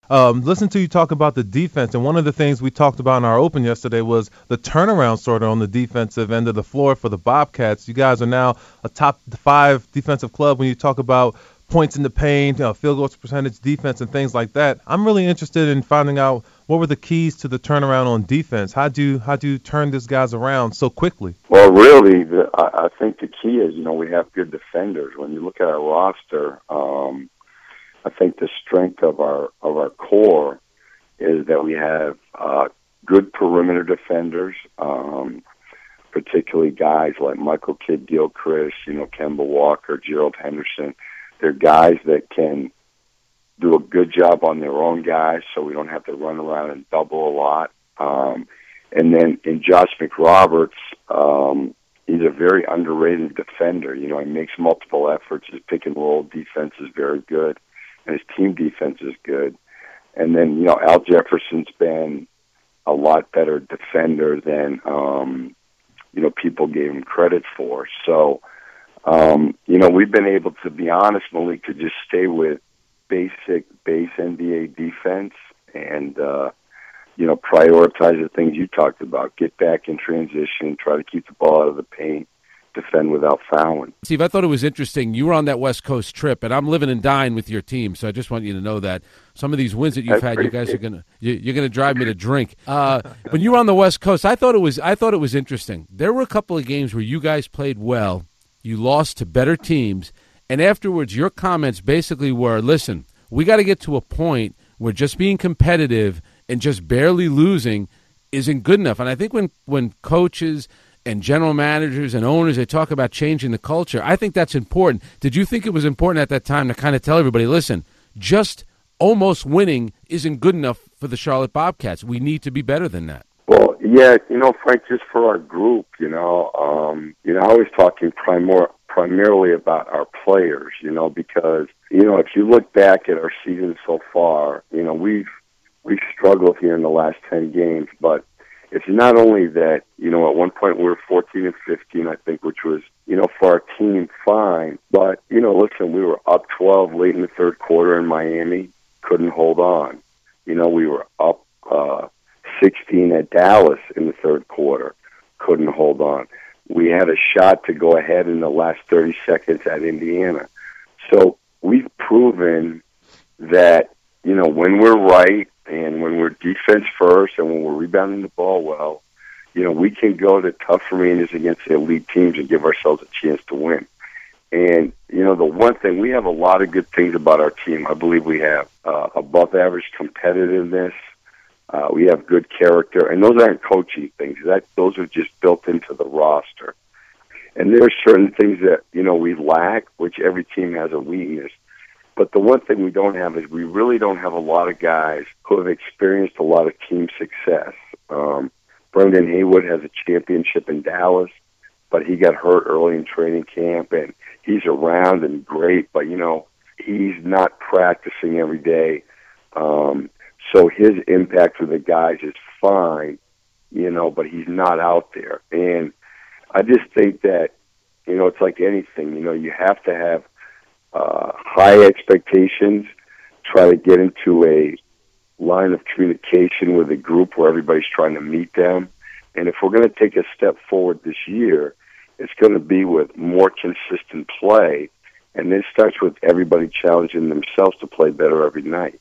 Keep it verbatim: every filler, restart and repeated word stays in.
Um, listen to you talk about the defense, and one of the things we talked about in our open yesterday was the turnaround sort of on the defensive end of the floor for the Bobcats. You guys are now a top five defensive club when you talk about points in the paint, you know, field goals percentage, defense, and things like that. I'm really interested in finding out what were the keys to the turnaround on defense. How do you how do you turn these guys around so quickly? Well, really, the, I, I think the key is, you know, we have good defenders. When you look at our roster, um, I think the strength of our of our core is that we have uh, good perimeter defenders, um, particularly guys like Michael Kidd-Gilchrist, you know, Kemba Walker, Gerald Henderson. They're guys that can do a good job on their own guys, so we don't have to run around and double a lot. Um, and then in Josh McRoberts, um, he's a very underrated defender. You know, he makes multiple efforts. His pick and roll defense is very good, and his team defense is good. And then, you know, Al Jefferson's been a lot better defender than, um, you know, people gave him credit for. So, Um, you know, we've been able to be honest, Malik, to just stay with basic base N B A defense and, uh, you know, prioritize the things you talked about. Get back in transition, try to keep the ball out of the paint, defend without fouling. Steve, I thought it was interesting. You were on that West Coast trip, and I'm living and dying with your team, so I just want you to know that some of these wins that you've That's had, you guys good. are gonna you, you're gonna drive me to drink. Uh, when you were on the West Coast, I thought it was I thought it was interesting. There were a couple of games where you guys played well. You lost to better teams, and afterwards your comments basically were, listen, we got to get to a point where just being competitive and just barely losing isn't good enough. And I think when, when coaches and general managers and owners, they talk about changing the culture, I think that's important. Did you think it was important at that time to kind of tell everybody, listen, just almost winning isn't good enough for the Charlotte Bobcats. We need to be better than that. Well, yeah, you know, Frank, just for our group, you know, um, you know, I was talking primor- primarily about our players, you know, because, you know, if you look back at our season so far, you know, we've we've struggled here in the last ten games, but it's not only that, you know, at one point we were fourteen and fifteen, I think, which was, you know, for our team fine, but, you know, listen, we were up twelve late in the third quarter in Miami, couldn't hold on. You know, we were up uh sixteen at Dallas in the third quarter, couldn't hold on. We had a shot to go ahead in the last thirty seconds at Indiana. So we've proven that, you know, when we're right and when we're defense first and when we're rebounding the ball well, you know, we can go to tough arenas against the elite teams and give ourselves a chance to win. And, you know, the one thing, we have a lot of good things about our team. I believe we have uh, above average competitiveness. Uh, we have good character, and those aren't coaching things. That those are just built into the roster. And there are certain things that, you know, we lack, which every team has a weakness. But the one thing we don't have is we really don't have a lot of guys who have experienced a lot of team success. Um, Brendan Haywood has a championship in Dallas, but he got hurt early in training camp, and he's around and great, but, you know, he's not practicing every day. Um So his impact with the guys is fine, you know, but he's not out there. And I just think that, you know, it's like anything, you know, you have to have uh, high expectations, try to get into a line of communication with a group where everybody's trying to meet them. And if we're going to take a step forward this year, it's going to be with more consistent play. And this starts with everybody challenging themselves to play better every night.